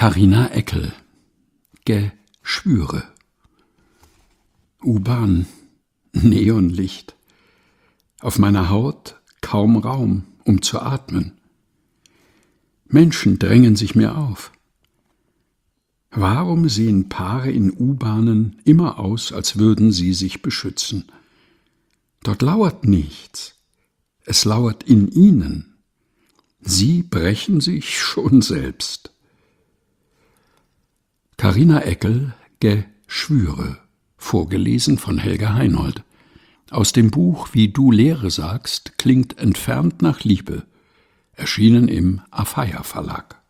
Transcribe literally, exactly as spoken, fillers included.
Carina Eckel, Geschwüre. U-Bahn, Neonlicht. Auf meiner Haut kaum Raum, um zu atmen. Menschen drängen sich mir auf. Warum sehen Paare in U-Bahnen immer aus, als würden sie sich beschützen? Dort lauert nichts. Es lauert in ihnen. Sie brechen sich schon selbst. Carina Eckel, Geschwüre, vorgelesen von Helga Heinold. Aus dem Buch Wie du Lehre sagst, klingt entfernt nach Liebe, erschienen im Afeier Verlag.